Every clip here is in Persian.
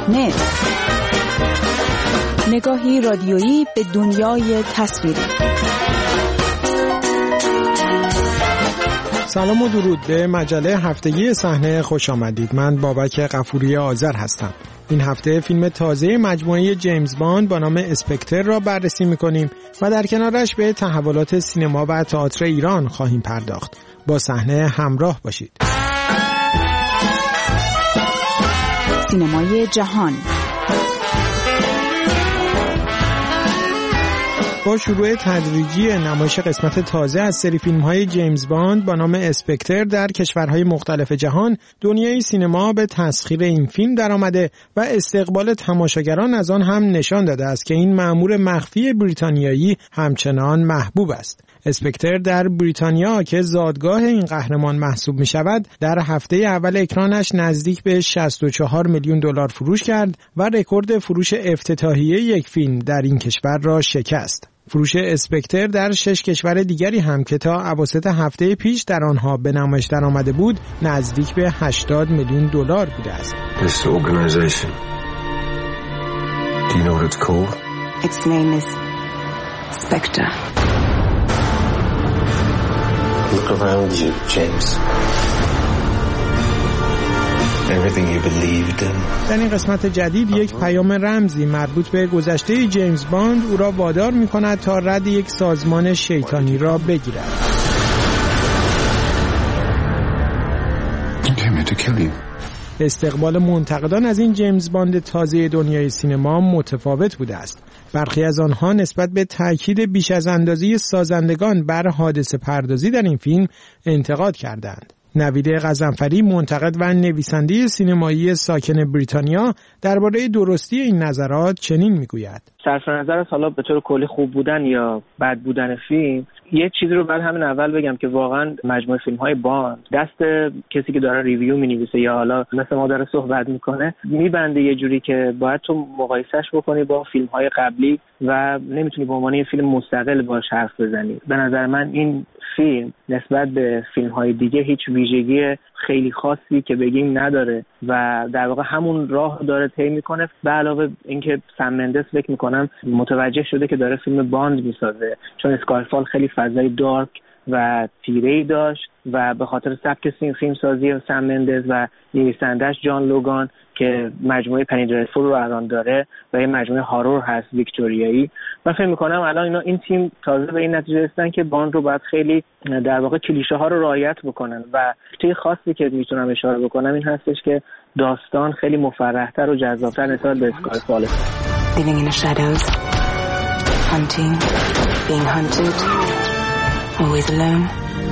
صحنه، نگاهی رادیویی به دنیای تصویری. سلام و درود به مجله هفتگی صحنه خوش آمدید. من بابک غفوری آذر هستم. این هفته فیلم تازه مجموعه جیمز باند با نام اسپکتر را بررسی می‌کنیم و در کنارش به تحولات سینما و تئاتر ایران خواهیم پرداخت. با صحنه همراه باشید. سینمای جهان. با شروع تدریجی نمایش قسمت تازه از سری فیلم‌های جیمز باند با نام اسپکتر در کشورهای مختلف جهان، دنیای سینما به تسخیر این فیلم درآمده و استقبال تماشاگران از آن هم نشان داده است که این مأمور مخفی بریتانیایی همچنان محبوب است. اسپکتر در بریتانیا که زادگاه این قهرمان محسوب می شود، در هفته اول اکرانش نزدیک به 64 میلیون دلار فروش کرد و رکورد فروش افتتاحیه یک فیلم در این کشور را شکست. فروش اسپکتر در 6 کشور دیگری هم که تا اواسط هفته پیش در آنها به نمایش درآمده بود، نزدیک به 80 میلیون دلار بوده است. This organization. Do you know what it's called? Its name is Spectre. Look around you, James. Everything you believed in. در این قسمت جدید یک پیام رمزی مربوط به گذشته جیمز باند او را وادار می‌کند تا رد یک سازمان شیطانی را بگیرد. He came to kill you. استقبال منتقدان از این جیمز باند تازه دنیای سینما متفاوت بوده است. برخی از آنها نسبت به تاکید بیش از اندازه سازندگان بر حادثه پردازی در این فیلم انتقاد کردند. نوید غضنفری، منتقد و نویسنده سینمایی ساکن بریتانیا، درباره درستی این نظرات چنین میگوید: صرف نظر از حالا به طور کلی خوب بودن یا بد بودن فیلم، یه چیزی رو بعد همین اول بگم که واقعا مجموعه فیلم‌های باند دست کسی که داره ریویو می‌نویسه یا حالا مثل ما داره صحبت می‌کنه میبنده یه جوری که باید تو مقایسهش بکنی با فیلم‌های قبلی و نمیتونی به عنوان یه فیلم مستقل باهاش حرف بزنی. به نظر من این فیلم نسبت به فیلم‌های دیگه هیچ ویژگی خیلی خاصی که بگیم نداره و در واقع همون راه داره طی میکنه. به علاوه اینکه سم مندس فکر میکنم متوجه شده که داره فیلم باند میسازه، چون اسکایفال خیلی فضای دارک و تیره‌ای داشت و به خاطر سبک فیلم سازی سم مندس و نویسنده‌اش جان لوگان که مجموعه پنی درسفول رو الان داره و یه مجموعه هارور هست ویکتوریایی، من فکر می‌کنم الان این تیم تازه به این نتیجه رسیدن که باند رو باید خیلی در واقع کلیشه ها رو رعایت بکنن و چیز خاصی که میتونم اشاره بکنم این هستش که داستان خیلی مفرح‌تر و جذاب‌تر نسبت به اسکایفال. Living in the shadows, hunting, being hunted, always alone.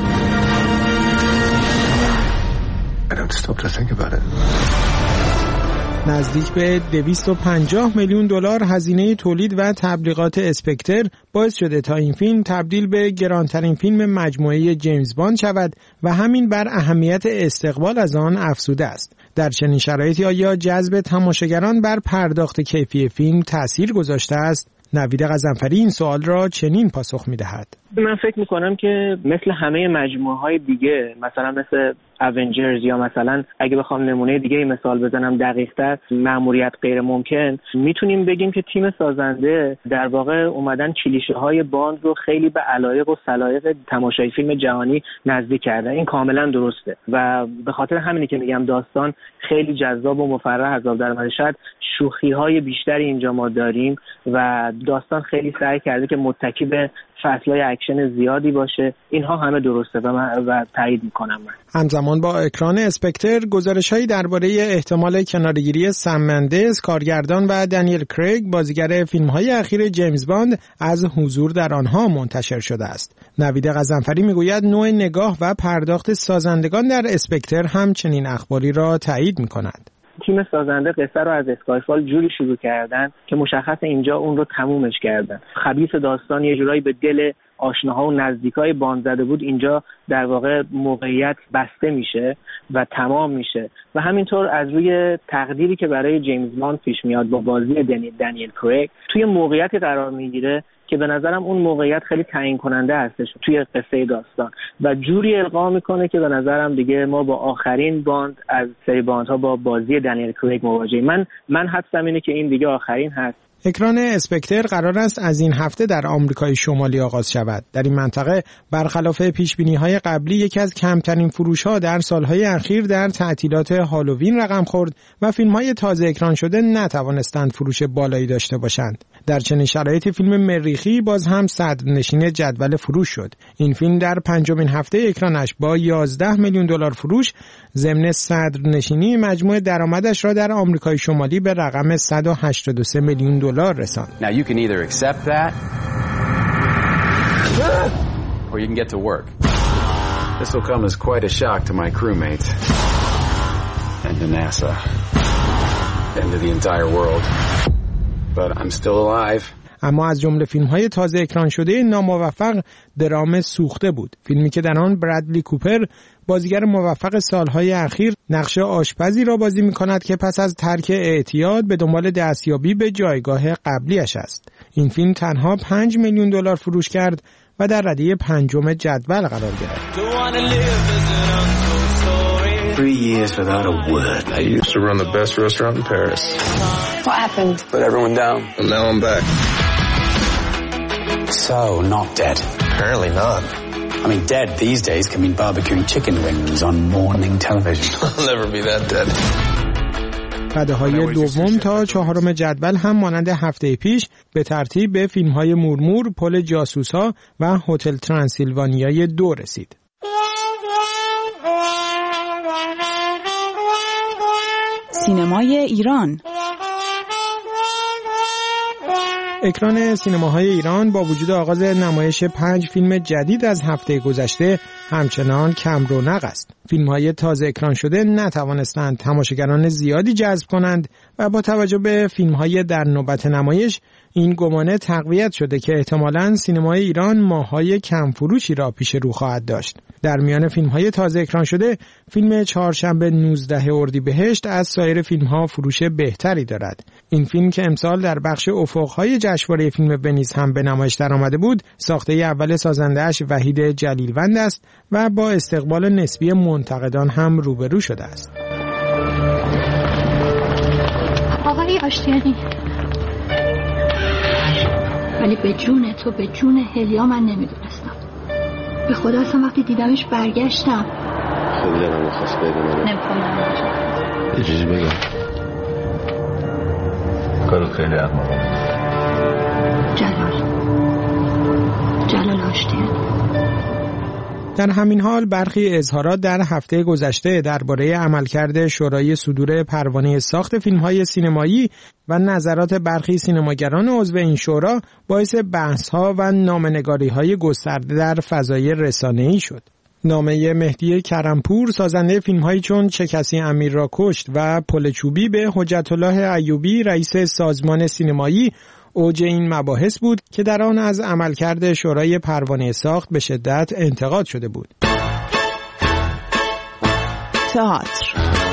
I don't stop to think about it. نزدیک به 250 میلیون دلار هزینه تولید و تبلیغات اسپکتر باعث شده تا این فیلم تبدیل به گرانترین فیلم مجموعه جیمز باند شود و همین بر اهمیت استقبال از آن افزوده است. در چنین شرایطی آیا جذب تماشاگران بر پرداخت کیفی فیلم تأثیر گذاشته است؟ نوید غضنفری این سوال را چنین پاسخ می‌دهد: من فکر می‌کنم که مثل همه مجموعه‌های دیگه، مثلا مثل اونجرز یا مثلا اگه بخوام نمونه دیگه مثال بزنم دقیق‌تر، مأموریت غیر ممکن، میتونیم بگیم که تیم سازنده در واقع اومدن کلیشه‌های باند رو خیلی به علایق و سلایق تماشای فیلم جهانی نزدیک کردن. این کاملا درسته و به خاطر همینه که میگم داستان خیلی جذاب و مفرح از آب در اومده. شاید شوخی‌های بیشتری اینجا ما داریم و داستان خیلی سعی کرده که متکی به فصل‌های اکشن زیادی باشه. اینها همه درسته و تایید میکنم من. همزمان با اکران اسپکتر، گزارش‌هایی درباره احتمال کناره‌گیری سم مندس، کارگردان و دنیل کریگ، بازیگر فیلم‌های اخیر جیمز باند، از حضور در آنها منتشر شده است. نوید غضنفری میگوید نوع نگاه و پرداخت سازندگان در اسپکتر هم چنین اخباری را تایید می‌کند. تیم سازنده قصه رو از اسکایفال جوری شروع کردن که مشخص اینجا اون رو تمومش کردن. خبیث داستان یه جورایی به دل آشناها و نزدیکای باند زده بود، اینجا در واقع موقعیت بسته میشه و تمام میشه و همینطور از روی تقدیری که برای جیمز باند پیش میاد با بازی دنیل کریگ توی موقعیتی قرار میگیره که به نظرم اون موقعیت خیلی تعیین کننده هستش توی قصه داستان و جوری القا میکنه که به نظرم دیگه ما با آخرین باند از سری باندها با بازی دنیل کریگ مواجهیم. من حدسم اینه که این دیگه آخرین هست. اکران اسپکتر قرار است از این هفته در آمریکای شمالی آغاز شود. در این منطقه برخلاف پیشبینی‌های قبلی یکی از کمترین فروش‌ها در سال‌های اخیر در تعطیلات هالووین رقم خورد و فیلم‌های تازه اکران شده نتوانستند فروش بالایی داشته باشند. در چنین شرایطی فیلم مریخی باز هم صدرنشین جدول فروش شد. این فیلم در پنجمین هفته اکرانش با 11 میلیون دلار فروش ضمن صدرنشینی مجموع درآمدش را در آمریکای شمالی به رقم 183 میلیون دلار رساند. Now you can either accept that or you can get to work. This will come as quite a shock to my crewmates and to NASA and to the entire world. But I'm still alive. اما از جمله فیلم‌های تازه اکران شده ناموفق درام سوخته بود. فیلمی که در آن برادلی کوپر بازیگر موفق سالهای اخیر نقش آشپزی را بازی می‌کند که پس از ترک اعتیاد به دنبال دستیابی به جایگاه قبلیش است. این فیلم تنها 5 میلیون دلار فروش کرد و در رده پنجم جدول قرار گرفت. 3 years without a word. I used to run the best restaurant in Paris. What happened? Put everyone down. And now I'm back. So, not dead. Apparently not. I mean, dead these days can mean barbecuing chicken wings on morning television. I'll never be that dead. رده‌های دوم تا چهارم جدول هم مانند هفته پیش به ترتیب به فیلم‌های مورمور، پل جاسوس‌ها و هتل ترانسیلوانیای 2 رسید. سینمای ایران. اکران سینماهای ایران با وجود آغاز نمایش 5 فیلم جدید از هفته گذشته همچنان کم رونق است. فیلم‌های تازه اکران شده نتوانستند تماشاگران زیادی جذب کنند و با توجه به فیلم‌های در نوبت نمایش این گمانه تقویت شده که احتمالاً سینمای ایران ماه‌های کم فروشی را پیش رو خواهد داشت. در میان فیلم‌های تازه اکران شده فیلم چهارشنبه 19 اردیبهشت از سایر فیلم‌ها فروش بهتری دارد. این فیلم که امسال در بخش افق‌های جشنواره فیلم ونیز هم به نمایش درآمده بود، ساخته اول سازنده‌اش وحید جلیلوند است و با استقبال نسبی منتقدان هم روبرو شده است. آقای آشتیانی، ولی به جون تو، به جون هلیا من نمیدونستم. به خدا اصلا وقتی دیدمش برگشتم. خیلی دلم می‌خواست بدونم. نمی‌خوام یه چیزی بگم. کارت خیلی احمقانه. جلال آشتیانی. در همین حال برخی اظهارات در هفته گذشته درباره عملکرد شورای صدور پروانه ساخت فیلم‌های سینمایی و نظرات برخی سینماگران عضو این شورا باعث بحث‌ها و نامه‌نگاری‌های گسترده در فضای رسانه‌ای شد. نامه مهدی کرمپور سازنده فیلم‌هایی چون چه کسی امیر را کشت و پل چوبی به حجت الله ایوبی رئیس سازمان سینمایی اوج این مباحث بود که در آن از عملکرد شورای پروانه ساخت به شدت انتقاد شده بود. تئاتر.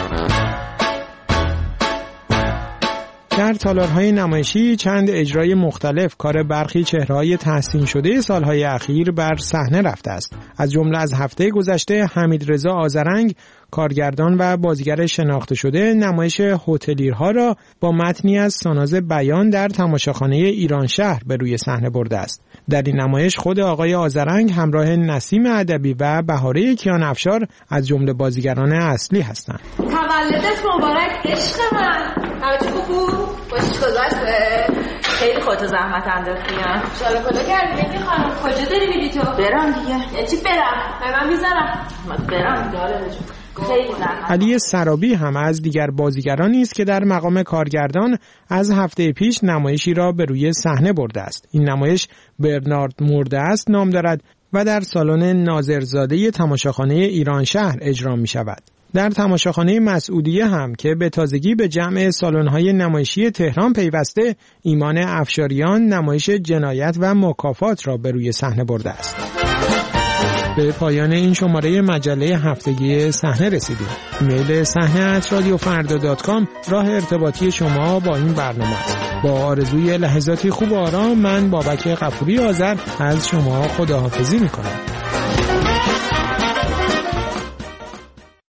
در تالارهای نمایشی چند اجرای مختلف کار برخی چهره‌های تحسین شده سالهای اخیر بر صحنه رفته است. از جمله از هفته گذشته حمیدرضا آذرنگ، کارگردان و بازیگر شناخته شده، نمایش هتلیرها را با متنی از ساناز بیان در تماشاخانه ایران شهر به روی صحنه برده است. در این نمایش خود آقای آذرنگ همراه نسیم ادبی و بهاره کیان افشار از جمله بازیگران اصلی هستند. تولدت مبارک عشق من. همه چی خوب؟ خوش گذشته؟ خیلی خودتو زحمت انداختی ها. شاله کلا کردی بگی خانم کجا داری میری تو؟ برم دیگه. یه چی برم؟ من میذارم. برم دیگه. علی سرابی هم از دیگر بازیگرانی است که در مقام کارگردان از هفته پیش نمایشی را به روی صحنه برده است. این نمایش برنارد مرده است نام دارد و در سالن ناظرزاده تماشاخانه ایران شهر اجرا می شود. در تماشاخانه مسعودیه هم که به تازگی به جمع سالن‌های نمایشی تهران پیوسته، ایمان افشاریان نمایش جنایت و مکافات را به روی صحنه برده است. به پایان این شماره مجله هفتگی صحنه رسیدیم. ایمیل صحنه@radiofarda.com راه ارتباطی شما با این برنامه است. با آرزوی لحظاتی خوب و آرام، من بابک غفوری آذر از شما خداحافظی میکنم.